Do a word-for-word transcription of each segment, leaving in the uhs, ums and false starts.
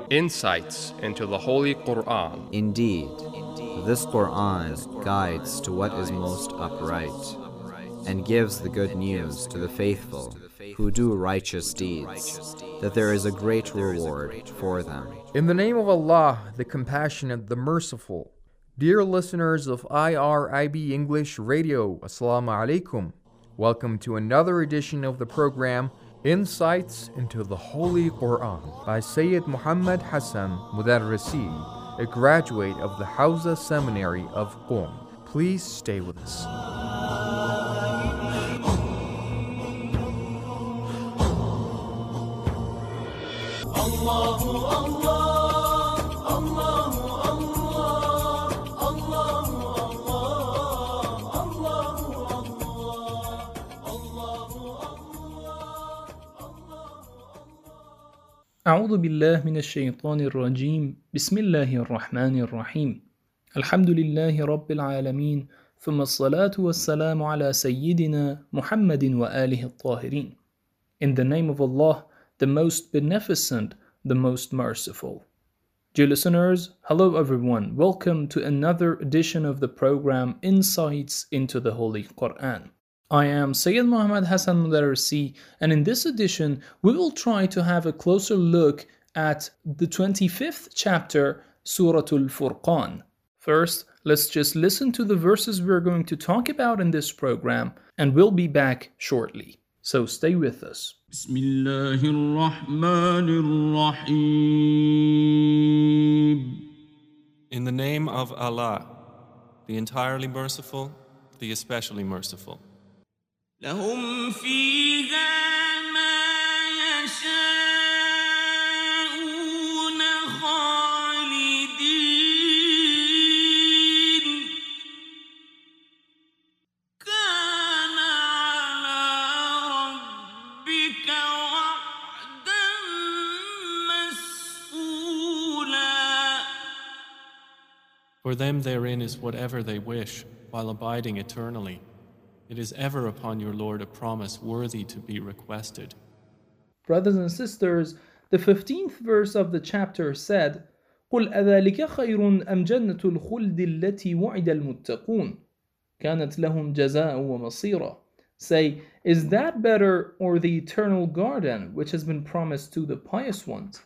Insights into the Holy Quran. Indeed, this Quran guides to what is most upright, and gives the good news to the faithful who do righteous deeds, that there is a great reward for them. In the name of Allah, the Compassionate, the Merciful. Dear listeners of I R I B English Radio, Assalamu alaikum. Welcome to another edition of the program, Insights into the Holy Quran, by Sayyid Muhammad Hassan Mudarrisi, a graduate of the Hawza Seminary of Qom. Please stay with us. Allahu Allah, Allahu Allah, Allahu Allah, Allahu Allah, Allahu Allah, أعوذ بالله من الشيطان الرجيم بسم الله الرحمن الرحيم الحمد لله رب العالمين ثم الصلاة والسلام على سيدنا محمد وآله الطاهرين. In the name of Allah, the most beneficent, the most merciful. Dear listeners, hello everyone. Welcome to another edition of the program Insights into the Holy Quran. I am Sayyid Muhammad Hassan Mudarrisi, and in this edition we will try to have a closer look at the twenty-fifth chapter, Suratul Furqan. First, let's just listen to the verses we're going to talk about in this program, and we'll be back shortly. So stay with us. In the name of Allah, the entirely merciful, the especially merciful. لهم فيها ما يشاءون خالدين كان على ربك وعدا مسئولا. For them therein is whatever they wish, while abiding eternally. It is ever upon your Lord a promise worthy to be requested. Brothers and sisters, the fifteenth verse of the chapter said, قُلْ أَذَلِكَ خَيْرٌ أَمْ جَنَّةُ الْخُلْدِ الَّتِي وُعِدَ الْمُتَّقُونَ كَانَتْ لَهُمْ جَزَاءً وَمَصِيرًا. Say, is that better, or the eternal garden which has been promised to the pious ones?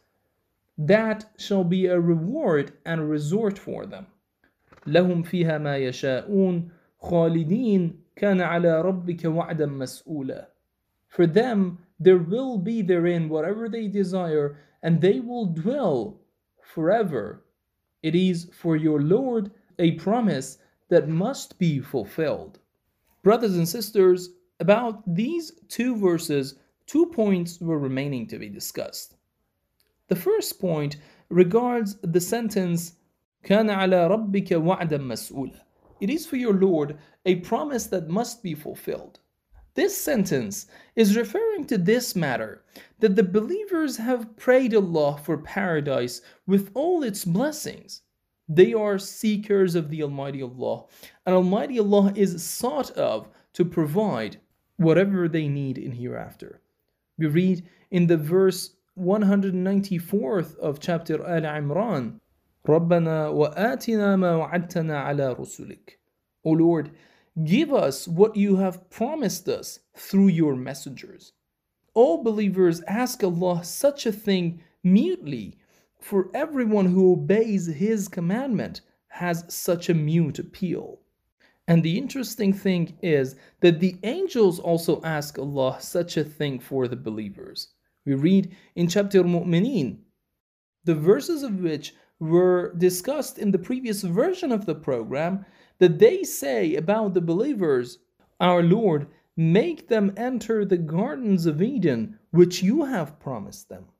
That shall be a reward and a resort for them. لَهُمْ فِيهَا مَا يَشَاءُونَ خَالِدِينَ كَانَ عَلَى رَبِّكَ وَعْدًا مَسْئُولًا. For them, there will be therein whatever they desire, and they will dwell forever. It is for your Lord a promise that must be fulfilled. Brothers and sisters, about these two verses, two points were remaining to be discussed. The first point regards the sentence كَانَ عَلَى رَبِّكَ وَعْدًا مَسْئُولًا. It is for your Lord a promise that must be fulfilled. This sentence is referring to this matter, that the believers have prayed Allah for paradise with all its blessings. They are seekers of the Almighty Allah, and Almighty Allah is sought of to provide whatever they need in hereafter. We read in the verse one hundred ninety-fourth of chapter Al-Imran, رَبَّنَا وَآتِنَا مَا وَعَدْتَنَا عَلَى رُسُلِكَ. O Lord, give us what you have promised us through your messengers. All believers ask Allah such a thing mutely, for everyone who obeys His commandment has such a mute appeal. And the interesting thing is that the angels also ask Allah such a thing for the believers. We read in chapter Mu'mineen, the verses of which were discussed in the previous version of the program, that they say about the believers, our Lord, make them enter the gardens of Eden, which you have promised them.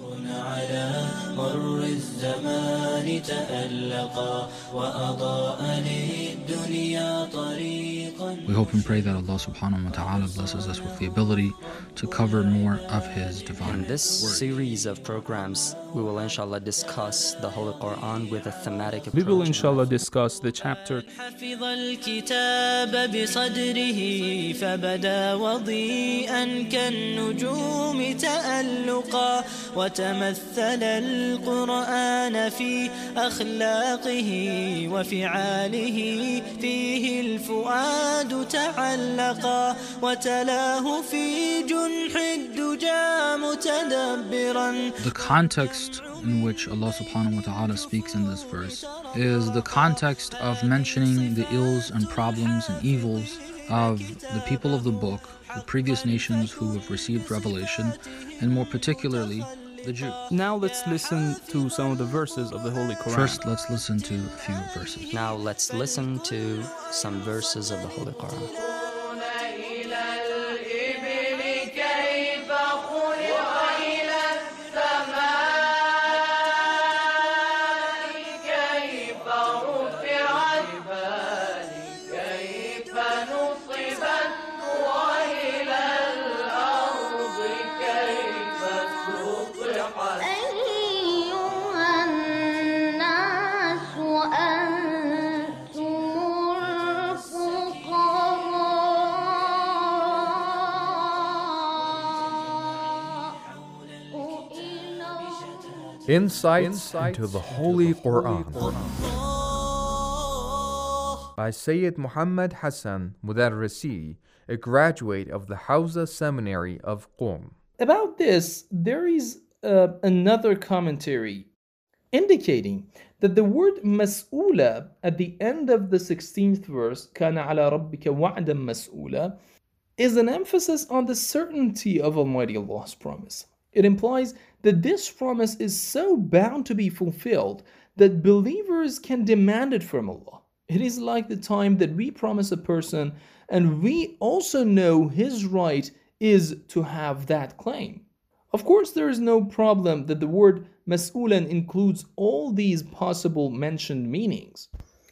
We hope and pray that Allah subhanahu wa ta'ala blesses us with the ability to cover more of His divine In this word. series of programs, We will inshallah discuss the Holy Quran with a thematic approach. We will inshallah discuss the chapter. حفظ الكتاب بصدره فبدا وضيئا كالنجوم تألقا وتمثل القرآن في أخلاقه وفعاله فيه الفؤاد تعلقا وتلاه في جنح الدجى متدبرا. The context in which Allah subhanahu wa ta'ala speaks in this verse is the context of mentioning the ills and problems and evils of the people of the book, the previous nations who have received revelation, and more particularly the Jews. Now let's listen to some of the verses of the Holy Quran. First, let's listen to a few verses. Now let's listen to some verses of the Holy Quran. Insights into the Holy Quran by Sayyid Muhammad Hassan Mudarrisi, a graduate of the Hawza Seminary of Qom. About this, there is uh, another commentary indicating that the word mas'ula at the end of the sixteenth verse, كَانَ عَلَى رَبِّكَ وَعْدًا مَسْئُولًا, is an emphasis on the certainty of Almighty Allah's promise. It implies that this promise is so bound to be fulfilled that believers can demand it from Allah. It is like the time that we promise a person and we also know his right is to have that claim. Of course, there is no problem that the word mas'ulan includes all these possible mentioned meanings.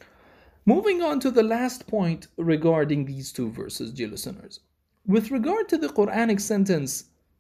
Moving on to the last point regarding these two verses, dear listeners. With regard to the Quranic sentence,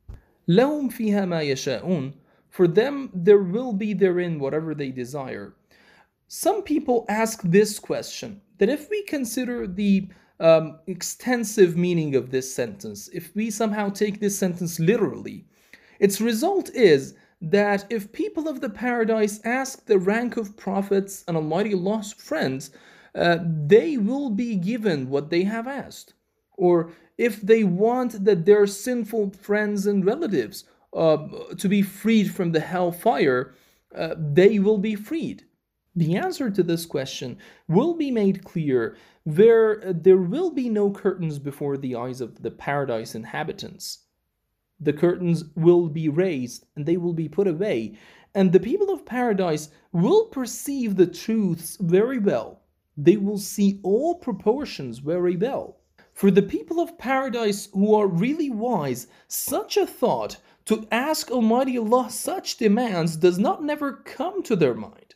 لَهُمْ فِيهَا مَا يَشَاءُونَ, for them there will be therein whatever they desire. Some people ask this question, that if we consider the um, extensive meaning of this sentence, if we somehow take this sentence literally, its result is that if people of the paradise ask the rank of prophets and Almighty Allah's friends, uh, they will be given what they have asked. Or if they want that their sinful friends and relatives uh, to be freed from the hellfire, uh, they will be freed. The answer to this question will be made clear where uh, there will be no curtains before the eyes of the paradise inhabitants. The curtains will be raised and they will be put away, and the people of paradise will perceive the truths very well. They will see all proportions very well. For the people of paradise who are really wise, such a thought to ask Almighty Allah such demands does not never come to their mind.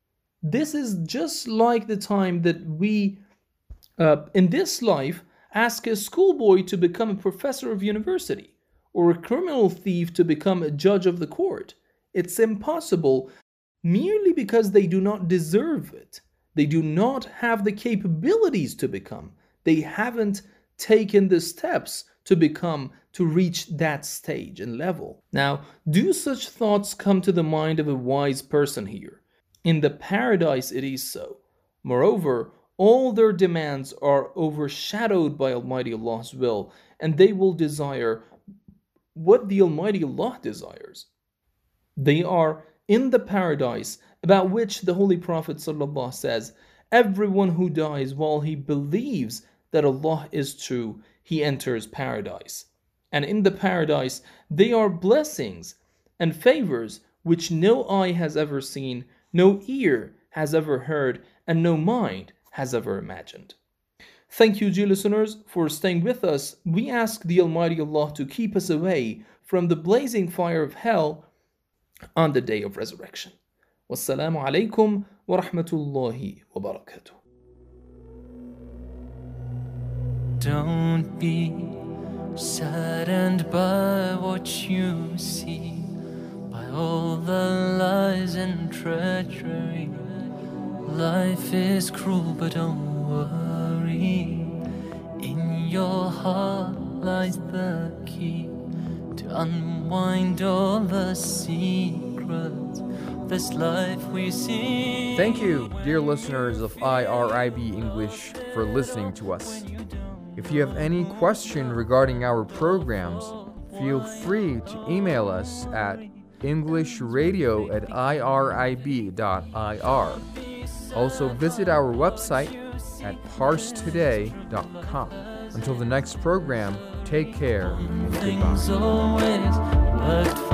This is just like the time that we, uh, in this life, ask a schoolboy to become a professor of university, or a criminal thief to become a judge of the court. It's impossible merely because they do not deserve it. They do not have the capabilities to become. They haven't taken the steps to become, to reach that stage and level. Now, do such thoughts come to the mind of a wise person here? In the paradise it is so. Moreover, all their demands are overshadowed by Almighty Allah's will, and they will desire what the Almighty Allah desires. They are in the paradise about which the Holy Prophet ﷺ says, everyone who dies while he believes that Allah is true, he enters paradise. And in the paradise, they are blessings and favors which no eye has ever seen, no ear has ever heard, and no mind has ever imagined. Thank you, dear listeners, for staying with us. We ask the Almighty Allah to keep us away from the blazing fire of hell on the day of resurrection. Wassalamu alaikum wa rahmatullahi wa barakatuh. Don't be saddened by what you see, by all the lies and treachery. Life is cruel, but don't worry. In your heart lies the key to unwind all the secrets of this life we see. Thank you, dear listeners of I R I B English, for listening to us. If you have any question regarding our programs, feel free to email us at englishradio at irib dot I R. Also visit our website at parse today dot com. Until the next program, take care and goodbye.